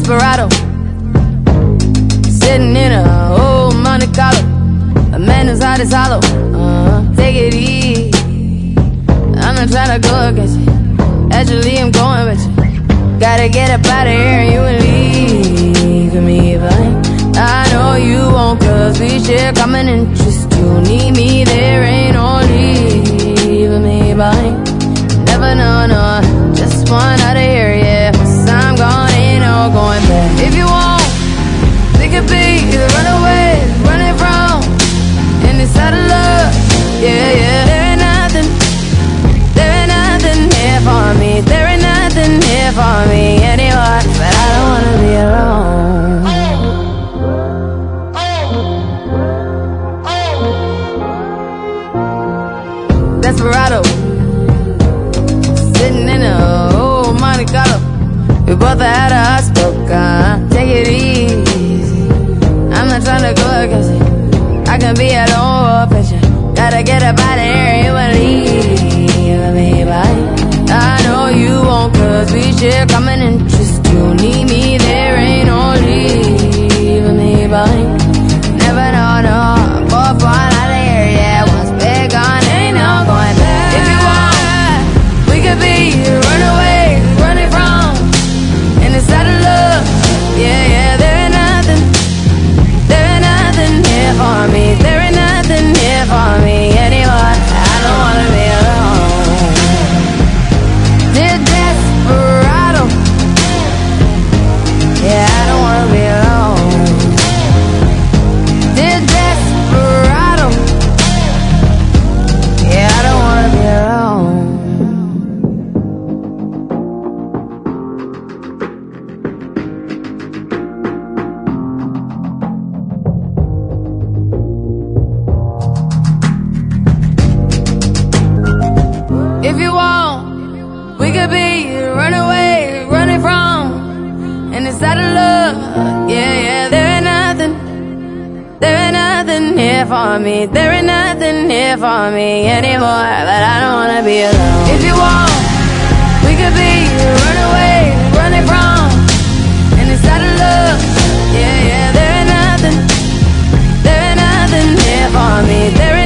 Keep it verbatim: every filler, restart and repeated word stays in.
Desperado, sitting in a old Monte Carlo. A man whose heart is hollow. Uh, take it easy. I'm not trying to go against you. Actually, I'm going with you. Gotta get up out of here and you will leave me behind. I know you won't, cause we share common interest. You need me, there ain't no leaving me behind. Never know, no, just one out of here, yeah. Once I'm gone, ain't no going back. If you want, we could be the runaways, running from in this out of love, yeah, yeah. There ain't nothing, there ain't nothing here for me. There ain't nothing here for me anymore. But I don't wanna be alone. Desperado, sitting in a old Monte Carlo. We both had a hot stroke, uh, take it easy. I'm not trying to go against it. I can be at home with you. Gotta get up out of here, you will leave me behind. I know you won't, cause we share common interest. You need me, there ain't no leaving me behind. Never know, no, both one out of here, yeah. Once we're gone, ain't no going back. If you want, we could be runaways, running from in this out of love, yeah, yeah. There ain't nothing, there ain't nothing here for me. There ain't nothing here for me anymore. I don't wanna be alone. Dear Desperado, yeah, I don't wanna be alone. Dear Desperado, yeah, I don't wanna be alone. If you want, we could be runaways, running from and it's out of love, yeah, yeah. There ain't nothing, there ain't nothing here for me. There ain't nothing here for me anymore. But I don't wanna be alone. If you want, we could be runaways, running from and it's out of love, yeah, yeah. There ain't nothing, there ain't nothing here for me. There ain't